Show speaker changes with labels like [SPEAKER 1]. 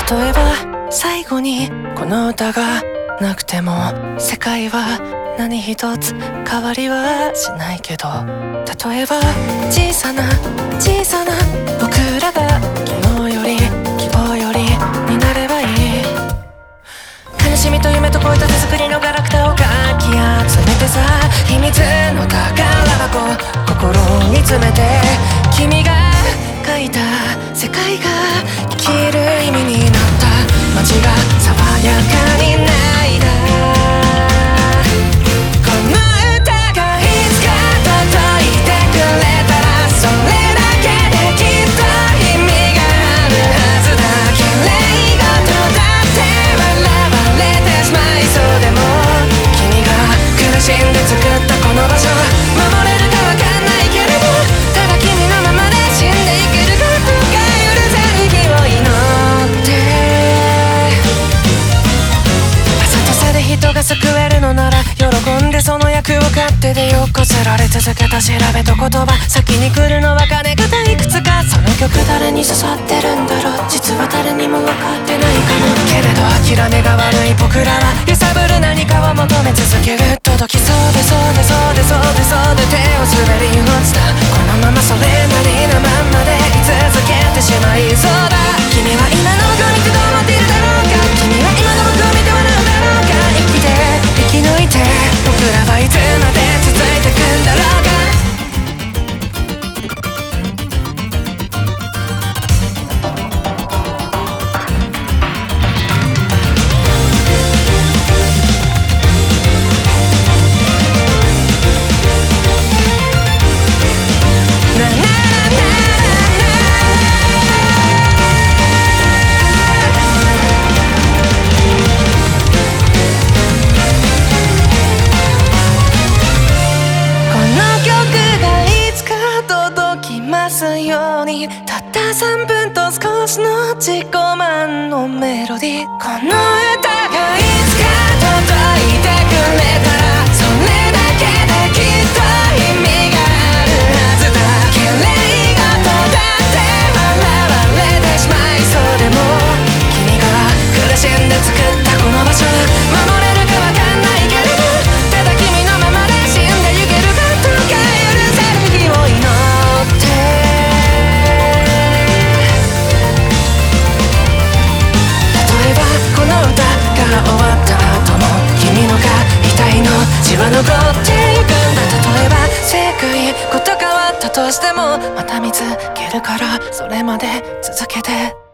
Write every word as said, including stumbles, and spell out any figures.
[SPEAKER 1] 例えば最後にこの歌がなくても世界は何一つ変わりはしないけど、例えば小さな小さな僕らが昨日より希望よりになればいい。悲しみと夢と恋と手作りのガラクタをかき集めてさ、秘密の宝箱心に詰めて、君が描いた世界が生きる意味になった。街が爽やかに泣いた。この歌がいつか届いてくれたら、それだけできっと意味があるはずだ。綺麗事だって笑われてしまいそうでも、君が苦しんで作ったこの場所、守れるかわかんないけれど、ただ君のままで死んでいけることが許せる日を祈って。あざとさで人が救えるのなら、喜んでその役を勝手でよこせられ続けた調べと言葉、先に来るのは金がいくつか。その曲誰に刺さってるんだろう、実は誰にも分かってないかも。けれど諦めが悪い僕らは揺さぶる何かを求め続ける。届きそうでそうでそうでそうでそうで手を滑り落ちた。このままそれなりのまんまで居続けてしまいそうだ。君は今の僕を見てどう思っているだろうか。君は今の僕を見て笑うだろうか。生きて生き抜いて僕らはいつまで続いてくんだろうか。ようにたったさんぷんと少しの自己満のメロディー。この歌がいつか届いてくれたら、それだけできっと意味があるはずだ。綺麗事だって笑われてしまいそうでも、君が苦しんで作ったこの場所、守れるかわかんないけれど、ただ君のままで死んでゆけることが許せる日を祈って。終わった後も君のが痛いの血は残ってゆくんだ。例えば正解こと変わったとしてもまた見つけるから、それまで続けて。